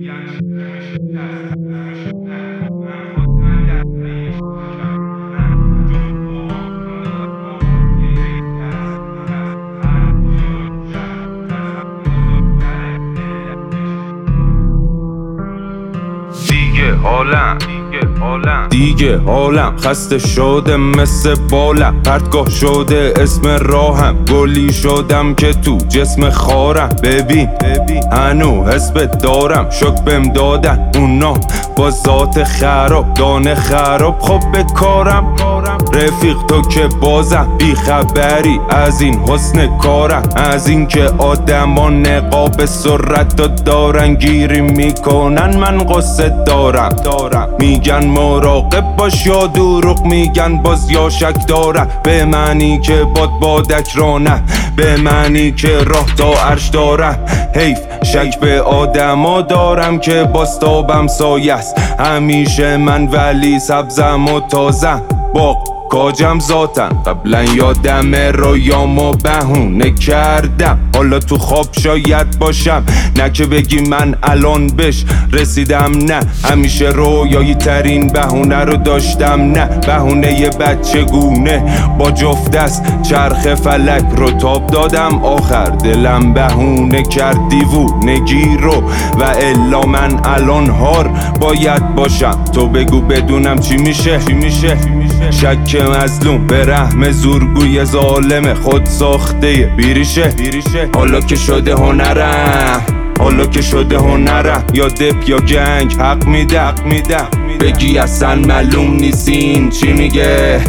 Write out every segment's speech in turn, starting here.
دیگه حالم خسته شده مثل بالم، پرتگاه شده اسم راهم، گلی شدم که تو جسم خارم. ببین هنو حسبت دارم، شک بهم دادن اونا با ذات خراب، دانه خراب خب به کارم. رفیق تو که بازم بی خبری از این حسن کارم، از این که آدما نقاب سرعت و دارن گیری میکنن. من قصه دارم میگن مراقب باش یا دروغ میگن باز یا شک دارم. به معنی که بادک رانه، به معنی که راه تا عرش دارم. حیف شک به آدما دارم که باستابم سایه است همیشه من، ولی سبزم و تازم باغ کاجم ذاتن. قبلا یادم رویامو بهونه کردم، حالا تو خواب شاید باشم، نه که بگی من الان بهش رسیدم. نه همیشه رویایی ترین بهونه رو داشتم، نه بهونه یه بچه گونه با جفت است چرخ فلک رو تاب دادم. آخر دلم بهونه کرد دیوونگی رو، و الا من الان هار باید باشم. تو بگو بدونم چی میشه. شک مظلوم به رحم زورگوی ظالم خود ساخته بیریشه. حالا که شده هنرم، یا دپ یا گنگ حق میده. بگی اصلا معلوم نیستین چی میگه.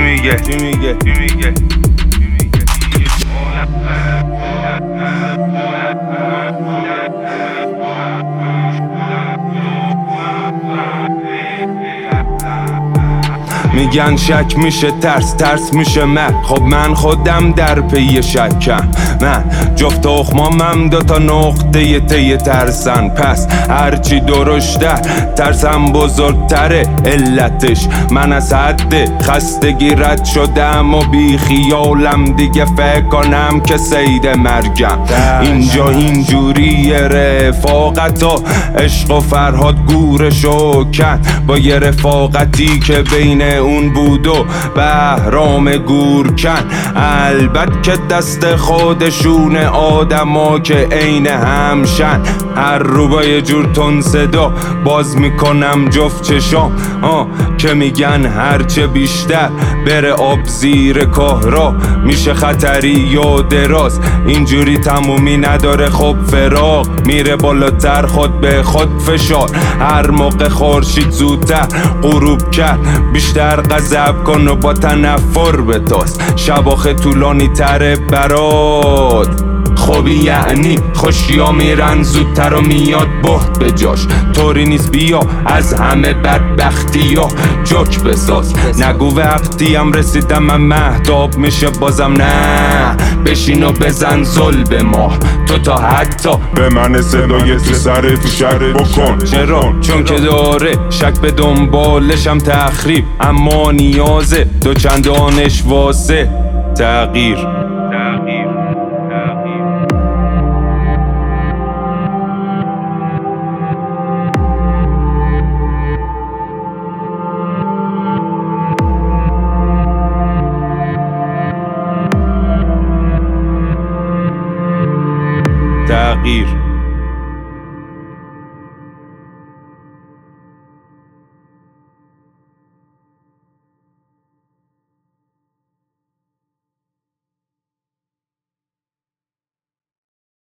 میگن شک میشه ترس میشه من، خب من خودم در پی شکم. من جفت تخمامم 2 نقطه تی ترسن، پس هرچی درشتر ترسم بزرگتره. علتش من از حد خستگی رد شدم و بی خیالم دیگه فکر کنم که سید مرگم. اینجا اینجوری رفاقت و عشق و فرهاد گورشو کن، با یه رفاقتی که بین اون بود و بهرام گورکن. البته که دست خودشون آدما که عین همشن، هر رو با یه جور تون صدا باز میکنم جفت چشام که میگن هرچه بیشتر بره آب زیر کهرا میشه خطری یا دراز. اینجوری تمومی نداره خب فراق، میره بالاتر خود به خود فشار. هر موقع خورشید زودتر غروب کرد بیشتر غضب کن و با تنفر بتاز. شب طولانی تره برات، خوبی یعنی خوشیا میرن زودتر و میاد بهت به جاش. طوری نیست بیا از همه بدبختی ها جوک بساز. نگو وقتی هم رسیدم من مهتاب میشه بازم، نه بشین و بزن زل به ما تو تا حتی به من صدای تو سرت شک بکن. چرا؟ چون که داره شک به دنبالشم تخریب، اما نیازه 2 چندانش واسه تغییر.